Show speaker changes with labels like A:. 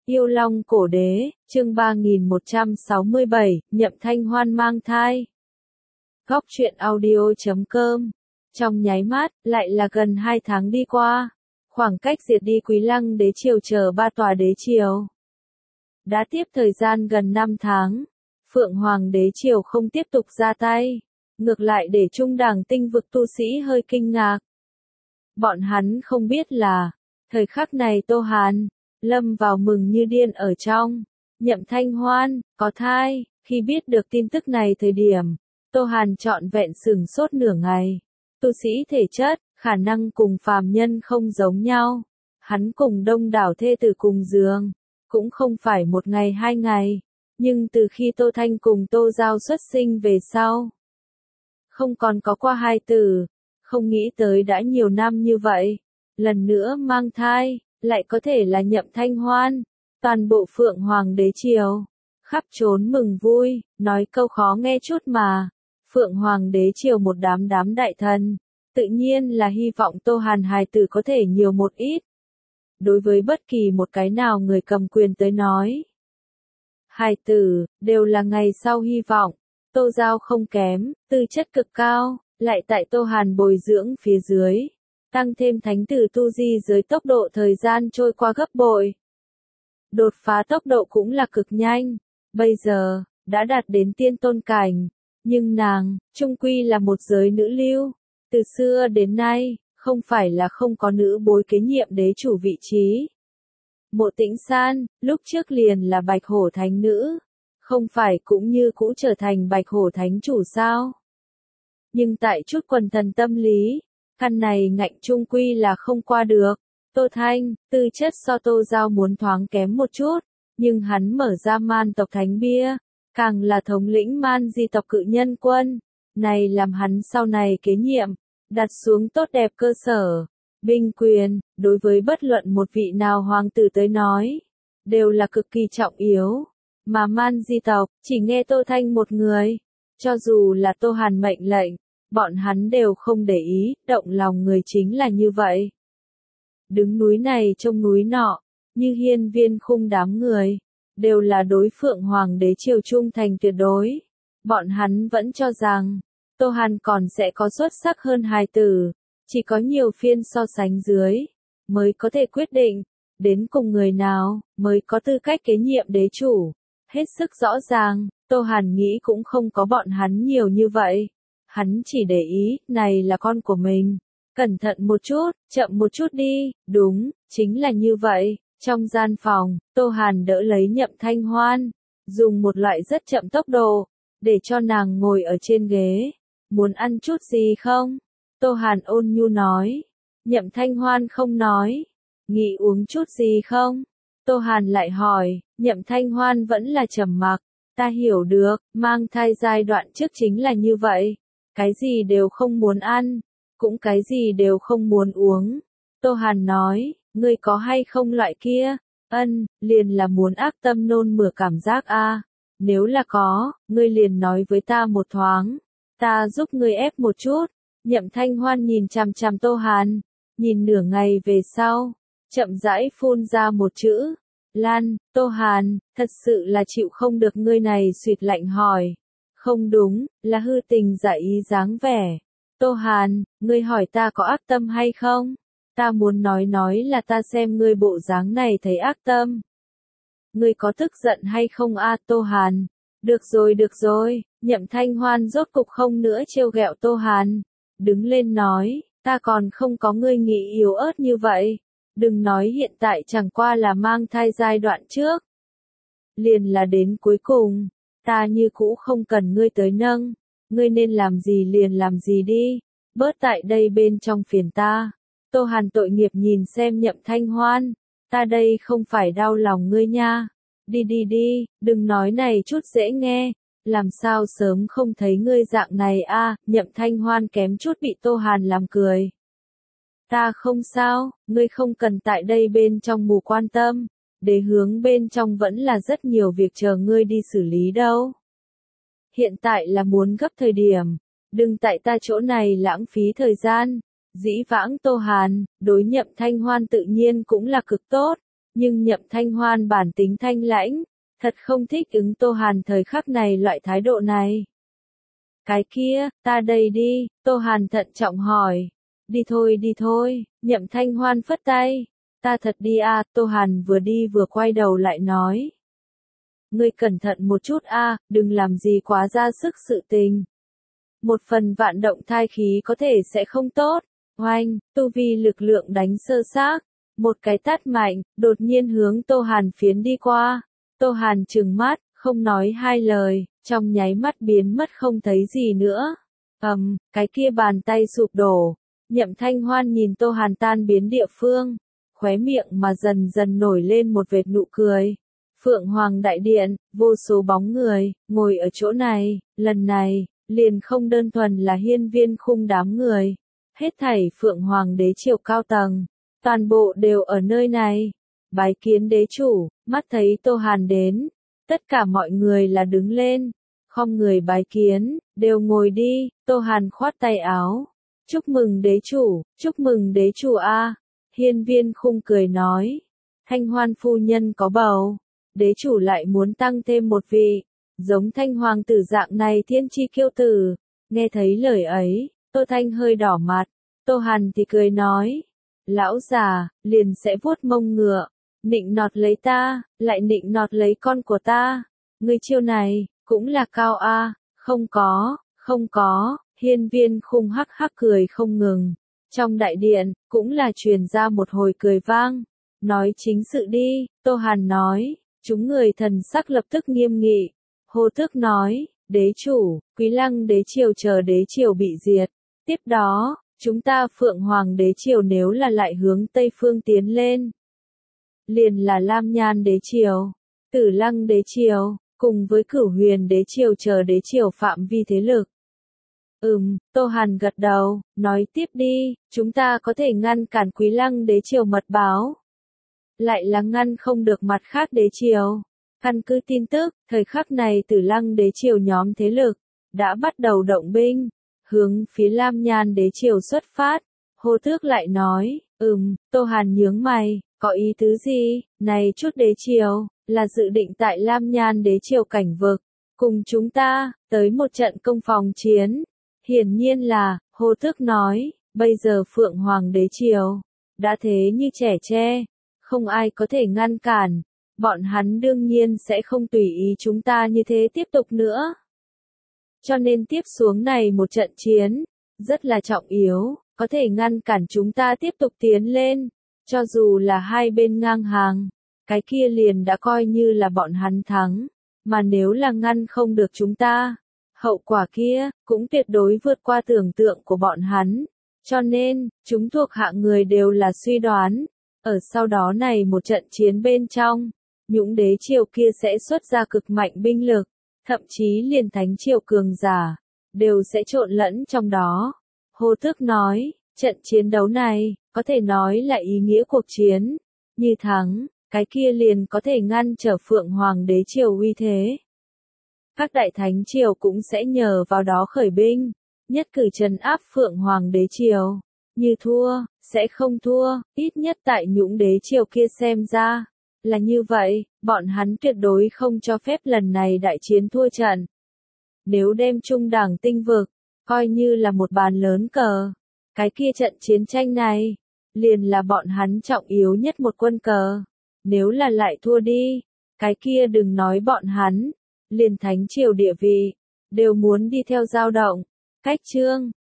A: Yêu Long Cổ Đế, chương 3167, Nhậm Thanh Hoan mang thai. Góc truyện audio.com. Trong nháy mắt, lại là gần 2 tháng đi qua. Khoảng cách diệt đi Quý Lăng đế triều chờ 3 tòa đế triều. Đã tiếp thời gian gần 5 tháng. Phượng Hoàng đế triều không tiếp tục ra tay. Ngược lại để trung đẳng tinh vực tu sĩ hơi kinh ngạc. Bọn hắn không biết là, thời khắc này Tô Hàn lâm vào mừng như điên ở trong. Nhậm Thanh Hoan có thai. Khi biết được tin tức này thời điểm, Tô Hàn trọn vẹn sửng sốt nửa ngày. Tu sĩ thể chất, khả năng cùng phàm nhân không giống nhau. Hắn cùng đông đảo thê tử cùng giường, cũng không phải 1 ngày 2 ngày. Nhưng từ khi Tô Thanh cùng Tô Giao xuất sinh về sau, không còn có qua hai tử. Không nghĩ tới đã nhiều năm như vậy, lần nữa mang thai, lại có thể là Nhậm Thanh Hoan. Toàn bộ Phượng Hoàng đế triều, khắp trốn mừng vui, nói câu khó nghe chút mà. Phượng Hoàng đế triều một đám đại thần, tự nhiên là hy vọng Tô Hàn hài tử có thể nhiều một ít. Đối với bất kỳ một cái nào người cầm quyền tới nói, hài tử đều là ngày sau hy vọng. Tô Giao không kém, tư chất cực cao, lại tại Tô Hàn bồi dưỡng phía dưới, tăng thêm thánh tử tu di giới tốc độ thời gian trôi qua gấp bội. Đột phá tốc độ cũng là cực nhanh, bây giờ, đã đạt đến tiên tôn cảnh, nhưng nàng, chung quy là một giới nữ lưu. Từ xưa đến nay, không phải là không có nữ bối kế nhiệm đế chủ vị trí. Mộ Tĩnh San, lúc trước liền là Bạch Hổ Thánh Nữ, không phải cũng như cũ trở thành Bạch Hổ Thánh Chủ sao? Nhưng tại chút quần thần tâm lý, căn này ngạnh chung quy là không qua được. Tô Thanh, tư chất so Tô Giao muốn thoáng kém một chút, nhưng hắn mở ra man tộc thánh bia, càng là thống lĩnh man di tộc cự nhân quân. Này làm hắn sau này kế nhiệm, đặt xuống tốt đẹp cơ sở. Binh quyền, đối với bất luận một vị nào hoàng tử tới nói, đều là cực kỳ trọng yếu. Mà man di tộc, chỉ nghe Tô Thanh một người. Cho dù là Tô Hàn mệnh lệnh, bọn hắn đều không để ý, động lòng người chính là như vậy. Đứng núi này trông núi nọ, như hiên viên khung đám người, đều là đối Phượng Hoàng đế triều trung thành tuyệt đối. Bọn hắn vẫn cho rằng, Tô Hàn còn sẽ có xuất sắc hơn hài tử, chỉ có nhiều phiên so sánh dưới, mới có thể quyết định, đến cùng người nào, mới có tư cách kế nhiệm đế chủ. Hết sức rõ ràng, Tô Hàn nghĩ cũng không có bọn hắn nhiều như vậy. Hắn chỉ để ý, này là con của mình. Cẩn thận một chút, chậm một chút đi, đúng, chính là như vậy. Trong gian phòng, Tô Hàn đỡ lấy Nhậm Thanh Hoan, dùng một loại rất chậm tốc độ, để cho nàng ngồi ở trên ghế. Muốn ăn chút gì không? Tô Hàn ôn nhu nói. Nhậm Thanh Hoan không nói. Nghĩ uống chút gì không? Tô Hàn lại hỏi. Nhậm Thanh Hoan vẫn là trầm mặc. Ta hiểu được, mang thai giai đoạn trước chính là như vậy. Cái gì đều không muốn ăn, cũng cái gì đều không muốn uống. Tô Hàn nói, ngươi có hay không loại kia? Liền là muốn ác tâm nôn mửa cảm giác a. Nếu là có, ngươi liền nói với ta một thoáng. Ta giúp ngươi ép một chút. Nhậm Thanh Hoan nhìn chằm chằm Tô Hàn, nhìn nửa ngày về sau, chậm rãi phun ra một chữ. Lan. Tô Hàn, thật sự là chịu không được ngươi này suýt lạnh hỏi. Không đúng, là hư tình giả ý dáng vẻ. Tô Hàn, ngươi hỏi ta có ác tâm hay không? Ta muốn nói là ta xem ngươi bộ dáng này thấy ác tâm. Ngươi có tức giận hay không a Tô Hàn? Được rồi, Nhậm Thanh Hoan rốt cục không nữa trêu ghẹo Tô Hàn. Đứng lên nói, ta còn không có ngươi nghĩ yếu ớt như vậy. Đừng nói hiện tại chẳng qua là mang thai giai đoạn trước. Liền là đến cuối cùng, ta như cũ không cần ngươi tới nâng. Ngươi nên làm gì liền làm gì đi, bớt tại đây bên trong phiền ta. Tô Hàn tội nghiệp nhìn xem Nhậm Thanh Hoan, ta đây không phải đau lòng ngươi nha. Đi, đừng nói này chút dễ nghe, làm sao sớm không thấy ngươi dạng này a. Nhậm Thanh Hoan kém chút bị Tô Hàn làm cười. Ta không sao, ngươi không cần tại đây bên trong mù quan tâm, đế hướng bên trong vẫn là rất nhiều việc chờ ngươi đi xử lý đâu. Hiện tại là muốn gấp thời điểm, đừng tại ta chỗ này lãng phí thời gian. Dĩ vãng Tô Hàn, đối Nhậm Thanh Hoan tự nhiên cũng là cực tốt, Nhưng Nhậm Thanh Hoan bản tính thanh lãnh, thật không thích ứng Tô Hàn thời khắc này loại thái độ này. Cái kia, ta đây đi, Tô Hàn thận trọng hỏi. Đi thôi, Nhậm Thanh Hoan phất tay. Ta thật đi à, Tô Hàn vừa đi vừa quay đầu lại nói. Ngươi cẩn thận một chút a, đừng làm gì quá ra sức sự tình. Một phần vạn động thai khí có thể sẽ không tốt. Oanh, tu vi lực lượng đánh sơ xác. Một cái tát mạnh, đột nhiên hướng Tô Hàn phiến đi qua. Tô Hàn trừng mắt, không nói hai lời, trong nháy mắt biến mất không thấy gì nữa. Cái kia bàn tay sụp đổ. Nhậm Thanh Hoan nhìn Tô Hàn tan biến địa phương, khóe miệng mà dần dần nổi lên một vệt nụ cười. Phượng Hoàng Đại Điện, vô số bóng người, ngồi ở chỗ này, lần này, liền không đơn thuần là hiên viên khung đám người. Hết thảy Phượng Hoàng đế triều cao tầng, toàn bộ đều ở nơi này. Bái kiến đế chủ, mắt thấy Tô Hàn đến, tất cả mọi người là đứng lên, khom người bái kiến, đều ngồi đi, Tô Hàn khoát tay áo. Chúc mừng đế chủ a. Hiên viên khung cười nói, Thanh Hoan phu nhân có bầu, đế chủ lại muốn tăng thêm một vị, giống Thanh hoàng tử dạng này thiên chi kiêu tử. Nghe thấy lời ấy, Tô Thanh hơi đỏ mặt, Tô Hàn thì cười nói, lão già, liền sẽ vuốt mông ngựa, nịnh nọt lấy ta, lại nịnh nọt lấy con của ta. Ngươi chiêu này, cũng là cao a. Không có, hiên viên khung hắc hắc cười không ngừng. Trong đại điện, cũng là truyền ra một hồi cười vang. Nói chính sự đi, Tô Hàn nói, chúng người thần sắc lập tức nghiêm nghị. Hồ Tước nói, đế chủ, Quý Lăng đế triều chờ đế triều bị diệt. Tiếp đó, chúng ta Phượng Hoàng đế triều nếu là lại hướng Tây Phương tiến lên. Liền là Lam Nhan đế triều, Tử Lăng đế triều, cùng với Cửu Huyền đế triều chờ đế triều phạm vi thế lực. Tô Hàn gật đầu, nói tiếp đi, chúng ta có thể ngăn cản Quý Lăng đế triều mật báo. Lại là ngăn không được mặt khác đế triều. Căn cứ tin tức, thời khắc này Tử Lăng đế triều nhóm thế lực, đã bắt đầu động binh, hướng phía Lam Nhan đế triều xuất phát. Hồ Tước lại nói, Tô Hàn nhướng mày, có ý tứ gì, này chút đế triều, là dự định tại Lam Nhan đế triều cảnh vực, cùng chúng ta, tới một trận công phòng chiến. Hiển nhiên là, Hồ Tước nói, bây giờ Phượng Hoàng đế triều, đã thế như trẻ tre, không ai có thể ngăn cản, bọn hắn đương nhiên sẽ không tùy ý chúng ta như thế tiếp tục nữa. Cho nên tiếp xuống này một trận chiến, rất là trọng yếu, có thể ngăn cản chúng ta tiếp tục tiến lên, cho dù là hai bên ngang hàng, cái kia liền đã coi như là bọn hắn thắng, mà nếu là ngăn không được chúng ta, hậu quả kia, cũng tuyệt đối vượt qua tưởng tượng của bọn hắn. Cho nên, chúng thuộc hạ người đều là suy đoán, ở sau đó này một trận chiến bên trong, những đế triều kia sẽ xuất ra cực mạnh binh lực, thậm chí liền thánh triều cường giả, đều sẽ trộn lẫn trong đó. Hồ Tước nói, trận chiến đấu này, có thể nói là ý nghĩa cuộc chiến, như thắng, cái kia liền có thể ngăn trở Phượng Hoàng đế triều uy thế. Các đại thánh triều cũng sẽ nhờ vào đó khởi binh, nhất cử trấn áp Phượng Hoàng đế triều. Như thua, sẽ không thua, ít nhất tại những đế triều kia xem ra. Là như vậy, bọn hắn tuyệt đối không cho phép lần này đại chiến thua trận. Nếu đem trung đẳng tinh vực, coi như là một bàn lớn cờ, cái kia trận chiến tranh này, liền là bọn hắn trọng yếu nhất một quân cờ. Nếu là lại thua đi, cái kia đừng nói bọn hắn, liền thánh triều địa vị, đều muốn đi theo dao động. Cách chương